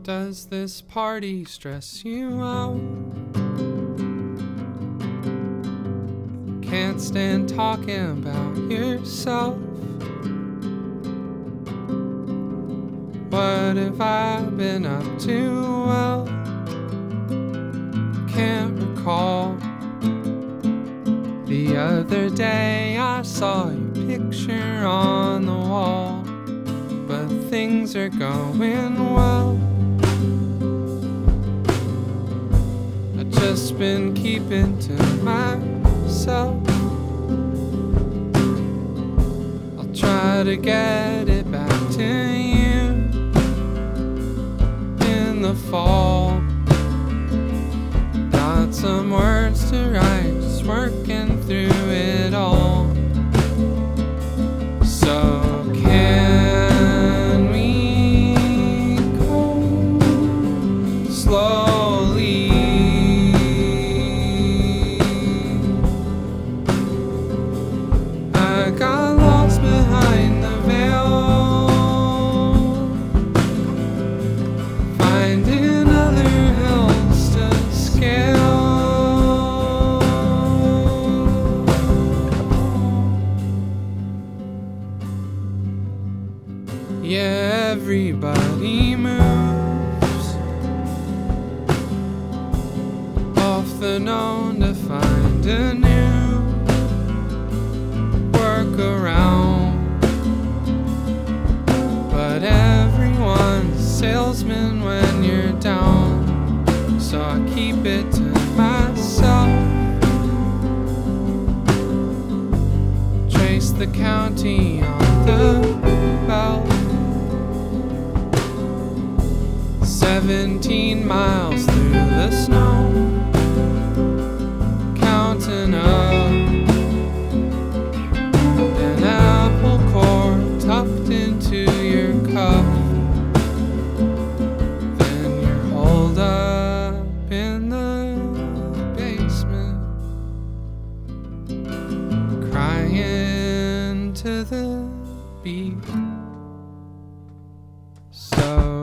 Does this party stress you out? Can't stand talking about yourself. What have I been up to? Well, can't recall. The other day I saw your picture on the wall, but things are going well. I've just been keeping to myself. I'll try to get it back to you in the fall. Got some words to write, just working through it all. So can we go slowly? I got lost behind the veil, finding other hills to scale. Yeah, everybody moves off the known to find a new workaround. But everyone's a salesman when you're down, so I keep it to myself. Trace the county on the belt. 17 miles through the snow, counting up an apple core tucked into your cup. Then you're holed up in the basement, crying to the beat. So